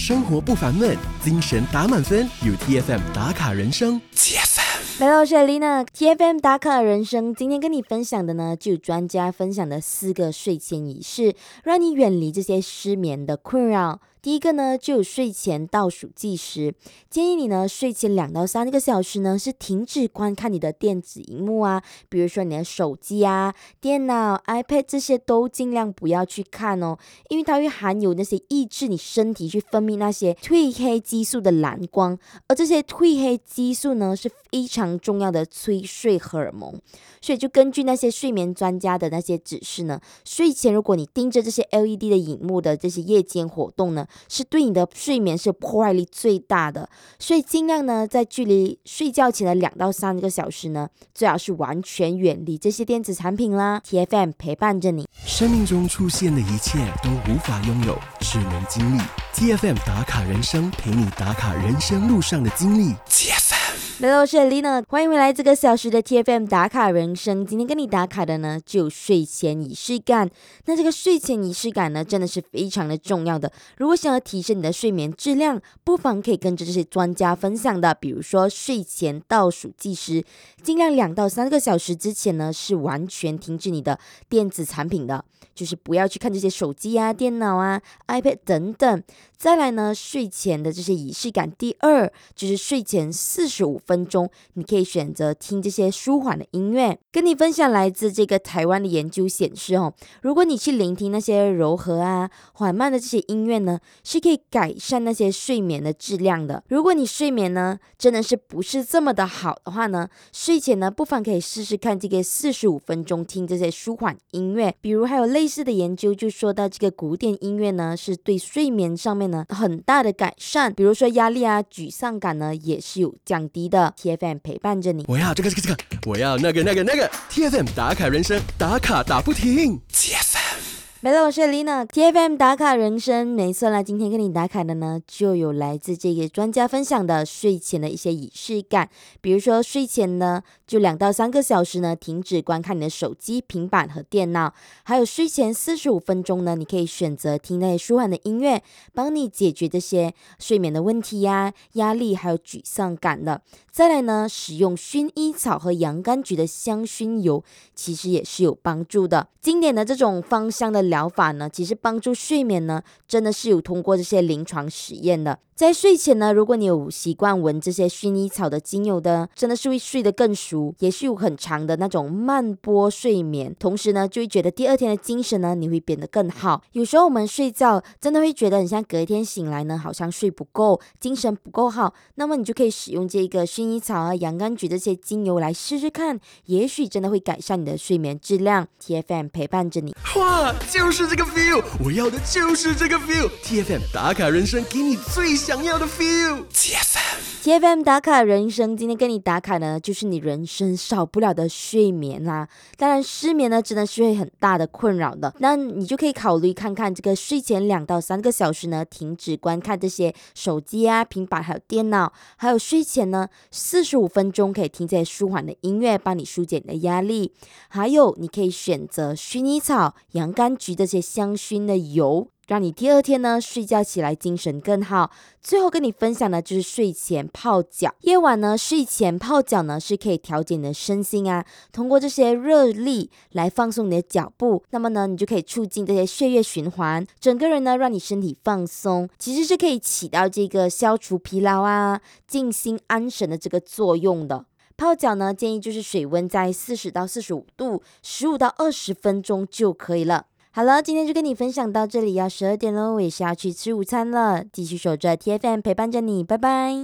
生活不烦闷，精神打满分，有 TFM 打卡人生。TFM 来到我是 Lina TFM 打卡人生，今天跟你分享的呢，就有专家分享的4个睡前仪式，让你远离这些失眠的困扰。第一个呢，就有睡前倒数计时，建议你呢睡前2到3个小时呢是停止观看你的电子荧幕啊，比如说你的手机啊、电脑、iPad 这些都尽量不要去看哦，因为它会含有那些抑制你身体去分泌那些褪黑激素的蓝光，而这些褪黑激素呢是非常重要的催睡荷尔蒙，所以就根据那些睡眠专家的那些指示呢，睡前如果你盯着这些 LED 的荧幕的这些夜间活动呢，是对你的睡眠是破坏力最大的，所以尽量呢在距离睡觉前的2到3个小时呢，最好是完全远离这些电子产品啦。 TFM 陪伴着你。 生命中出现的一切都无法拥有，只能经历。TFM 打卡人生，陪你打卡人生路上的经历。 来到我是 Lina， 欢迎回来这个小时的 TFM 打卡人生。今天跟你打卡的呢，就有睡前仪式感。那这个睡前仪式感呢，真的是非常的重要的。如果想要提升你的睡眠质量，不妨可以跟着这些专家分享的，比如说睡前倒数计时，尽量2到3个小时之前呢，是完全停止你的电子产品的，就是不要去看这些手机啊、电脑啊、iPad 等等。再来呢，睡前的这些仪式感，第2就是睡前45分钟，你可以选择听这些舒缓的音乐。跟你分享来自这个台湾的研究显示如果你去聆听那些柔和啊、缓慢的这些音乐呢，是可以改善那些睡眠的质量的。如果你睡眠呢真的是不是这么的好的话呢，睡前呢不妨可以试试看这个45分钟听这些舒缓音乐。比如还有类似的研究就说到这个古典音乐呢是对睡眠上面呢很大的改善，比如说压力啊、沮丧感呢也是有降低的。 TFM 陪伴着你。 我要这个，我要那个。TFM 打卡人生，打卡打不停。 来了，我是 Lina TFM 打卡人生。没错啦，今天跟你打卡的呢，就有来自这个专家分享的睡前的一些仪式感。比如说睡前呢，就2到3个小时呢，停止观看你的手机、平板和电脑。还有睡前45分钟呢，你可以选择听那些舒缓的音乐，帮你解决这些睡眠的问题呀、压力还有沮丧感的。再来呢，使用薰衣草和洋甘菊的香薰油，其实也是有帮助的。经典的这种芳香的疗法呢，其实帮助睡眠呢，真的是有通过这些临床实验的。在睡前呢，如果你有习惯闻这些薰衣草的精油的，真的是会睡得更熟，也是有很长的那种慢波睡眠。同时呢，就会觉得第2天的精神呢，你会变得更好。有时候我们睡觉真的会觉得很像隔一天醒来呢，好像睡不够，精神不够好，那么你就可以使用这个薰衣草啊、洋甘菊这些精油来试试看，也许真的会改善你的睡眠质量。 TFM 陪伴着你。 哇，就是这个 feel， 我要的就是这个 feel。 TFM 打卡人生，给你最想要的 feel。 TFM 打卡人生，今天跟你打卡呢，就是你人生少不了的睡眠啦。当然失眠呢真的是会很大的困扰的，那你就可以考虑看看这个睡前2到3个小时呢，停止观看这些手机啊、平板还有电脑，还有睡前呢45分钟可以听这些舒缓的音乐，帮你疏解你的压力。还有你可以选择薰衣草、洋甘菊这些香薰的油，让你第2天呢睡觉起来精神更好。最后跟你分享的就是睡前泡脚。夜晚呢睡前泡脚呢是可以调节你的身心啊，通过这些热力来放松你的脚部，那么呢你就可以促进这些血液循环，整个人呢让你身体放松，其实是可以起到这个消除疲劳啊、静心安神的这个作用的。泡脚呢建议就是水温在40到45度，15到20分钟就可以了。好了，今天就跟你分享到这里，要12点了，我也是要去吃午餐了。继续守着 TFM 陪伴着你，拜拜。